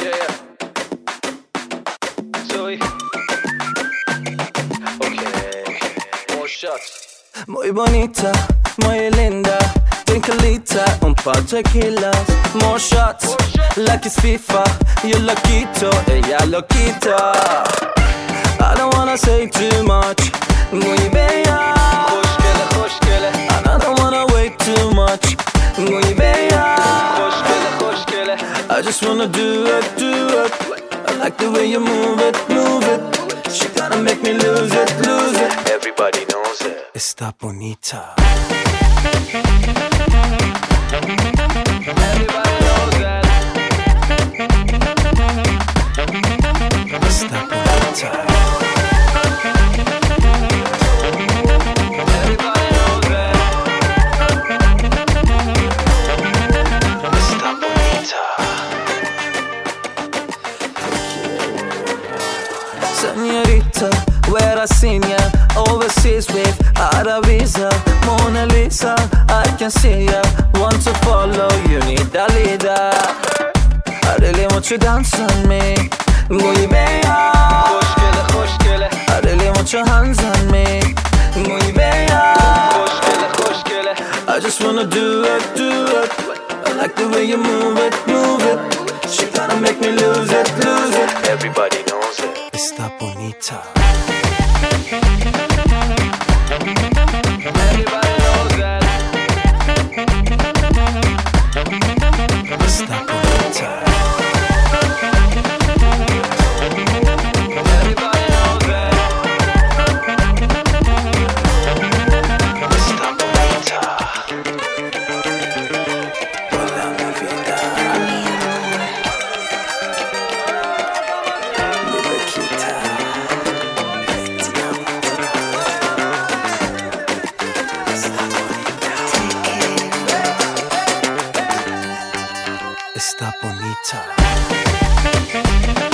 yeah. Zoe. Okay, more shots. Muy bonita, muy linda. Drink a liter, un par tequilas. More shots, like it's FIFA. Yo lo quito, ella lo quita. I don't wanna say too much. Muy bella. Hoş gele. And I don't wanna wait too much. Muy bella. Hoş gele. I just wanna do it. I like the way you move it. She gotta make me lose it. Everybody knows it. Está bonita. Everybody knows that. Está bonita. Everybody knows that. Está bonita. Señorita, where I seen ya overseas with out of visa, Mona Lisa, I can see ya. Want to follow, you need a leader. I really want you dance on me. Muy bella. Hoş gele. I really want your hands on me. Muy bella. Hoş gele. I just wanna do it. I like the way you move it. She gotta make me lose it. Everybody knows it. Está bonita. Everybody knows that. Está bonita. Everybody knows that. Está bonita. Hola, mi vida. Mi bequita. Te amo. Está bonita. Está bonita.